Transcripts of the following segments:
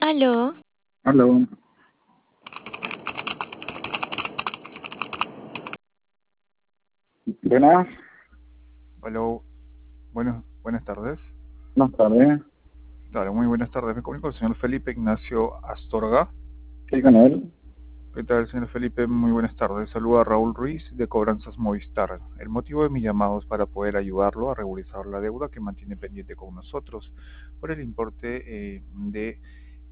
Aló, Aló, buenas, Hola, buenas tardes. buenas tardes. Claro, muy buenas tardes. Me comunico con el señor Felipe Ignacio Astorga. Sí, con él. ¿Qué tal, señor Felipe? Muy buenas tardes. Saluda a Raúl Ruiz de Cobranzas Movistar. El motivo de mi llamado es para poder ayudarlo a regularizar la deuda que mantiene pendiente con nosotros por el importe de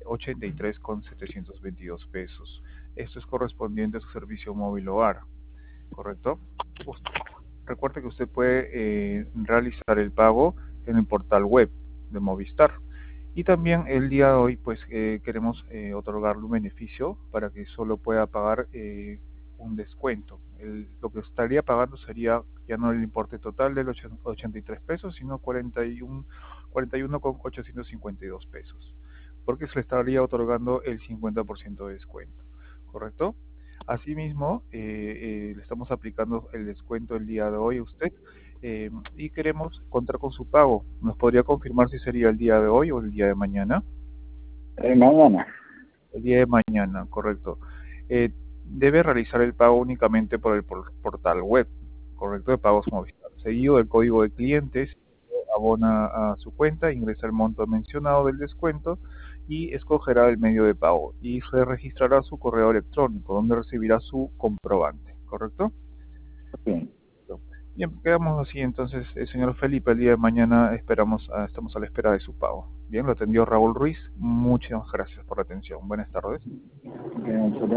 83,722 pesos. Esto es correspondiente a su servicio móvil hogar, ¿correcto? Us- Recuerde que usted puede realizar el pago en el portal web de Movistar. Y también el día de hoy, pues queremos otorgarle un beneficio para que solo pueda pagar un descuento. Lo que estaría pagando sería ya no el importe total de los 83 pesos, sino 41,852 pesos, porque se le estaría otorgando el 50% de descuento, ¿correcto? Asimismo, le estamos aplicando el descuento el día de hoy a usted y queremos contar con su pago. ¿Nos podría confirmar si sería el día de hoy o el día de mañana? Mañana. El día de mañana, correcto. Eh, Debe realizar el pago únicamente por el portal web, correcto, de pagos Movistar. Seguido del código de clientes, abona a su cuenta, ingresa el monto mencionado del descuento y escogerá el medio de pago y se registrará su correo electrónico donde recibirá su comprobante, ¿correcto? Sí. Bien, quedamos así entonces, señor Felipe, el día de mañana estamos a la espera de su pago. Bien, lo atendió Raúl Ruiz. Muchas gracias por la atención. Buenas tardes. Bien,